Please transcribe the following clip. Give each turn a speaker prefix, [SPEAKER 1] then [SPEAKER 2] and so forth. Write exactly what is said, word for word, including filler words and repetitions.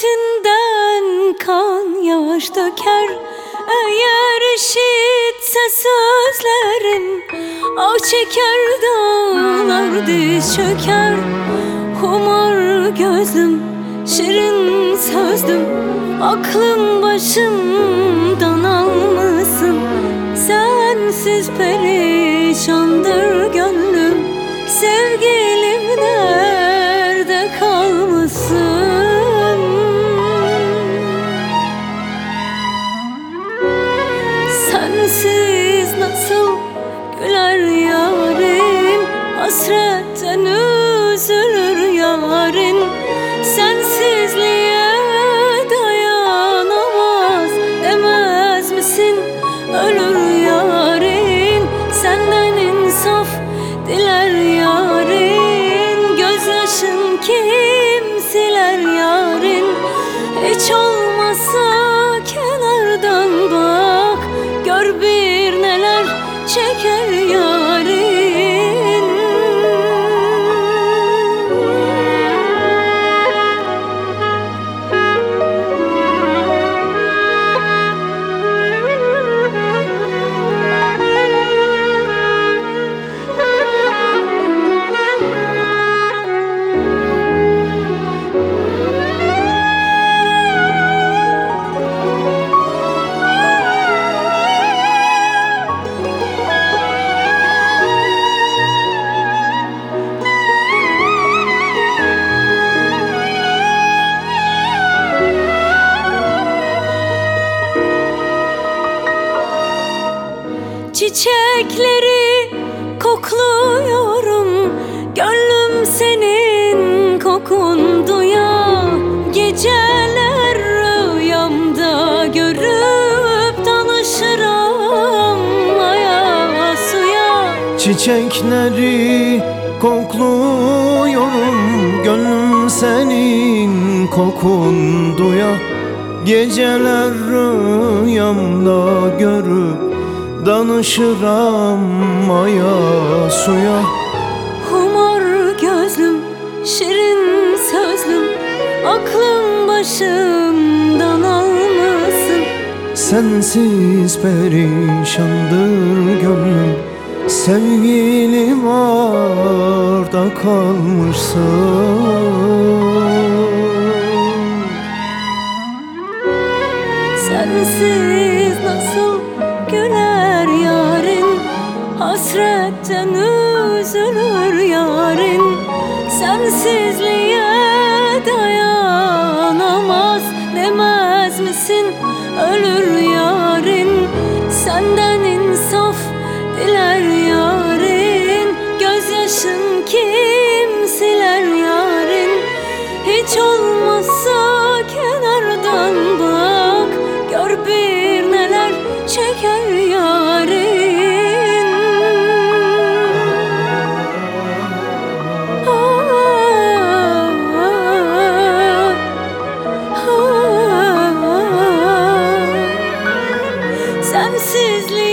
[SPEAKER 1] hasretinden kan yağış döker. Eğer işitse sözlerim, ah çeker dağlar diz çöker. Humar gözlüm, şirin sözlüm, aklım başımdan almasın. Sensiz perişandır gönlüm, sevgilim nerede kalmasın? Sensiz nasıl güler yarim, hasretten üzülür yarim. Sensizliğe dayanamaz demez misin, ölür yarin. Senden insaf diler yarin, gözyaşın kim siler yarin? Hiç olmazsa kenardan bak, gör bir neler çeker yarin. Çiçekleri kokluyorum, gönlüm senin kokun duyar. Geceler rüyamda görüp danışırım aya suya.
[SPEAKER 2] Çiçekleri kokluyorum, gönlüm senin kokun duyar. Geceler rüyamda görüp danışıram aya suya.
[SPEAKER 1] Humar gözlüm, şirin sözlüm, aklım başımdan almasın.
[SPEAKER 2] Sensiz perişandır gönlüm, sevgilim arda kalmışsın.
[SPEAKER 1] Sensiz nasıl güler yarin, hasretten üzülür yarin. Sensizliğe dayanamaz demez misin, ölür yarin. Senden insaf diler yarin, gözyaşın kim siler yarin? Hiç olmazsa kenardan bak, gör bir neler çeker yarin. Ah, ah, ah, ah. Sensizliğe